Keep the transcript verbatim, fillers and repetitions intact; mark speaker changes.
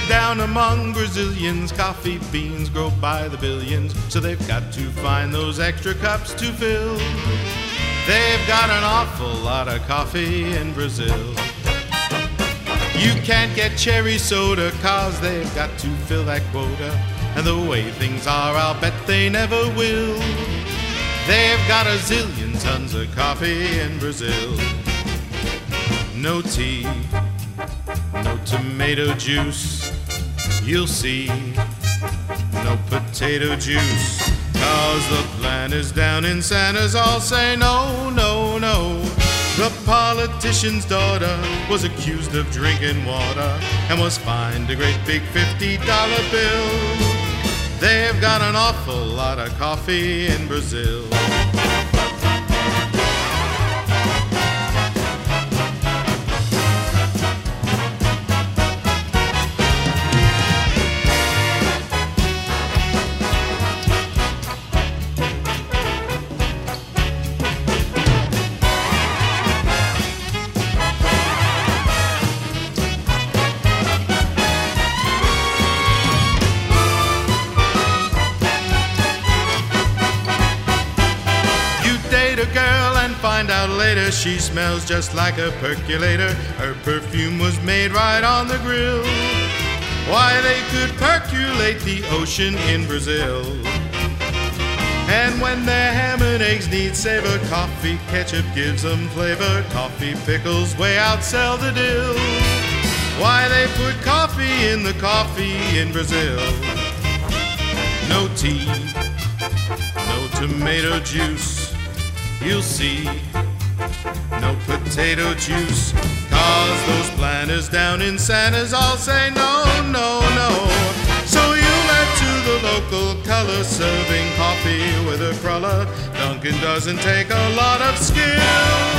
Speaker 1: Down among Brazilians, coffee beans grow by the billions, so they've got to find those extra cups to fill. They've got an awful lot of coffee in Brazil. You can't get cherry soda, cause they've got to fill that quota. And the way things are, I'll bet they never will. They've got a zillion tons of coffee in Brazil. No tea, no tomato juice, you'll see. No potato juice, cause the plant is down in Santa's. All say no, no, no. The politician's daughter was accused of drinking water and was fined a great big fifty dollar bill. They've got an awful lot of coffee in Brazil. A girl and find out later she smells just like a percolator. Her perfume was made right on the grill. Why, they could percolate the ocean in Brazil. And when their ham and eggs need savor, coffee ketchup gives them flavor. Coffee pickles way outsell the dill. Why, they put coffee in the coffee in Brazil. No tea, no tomato juice, you'll see. No potato juice, cause those planters down in Santa's all say no, no, no. So you'll head to the local color, serving coffee with a cruller. Dunkin' doesn't take a lot of skill.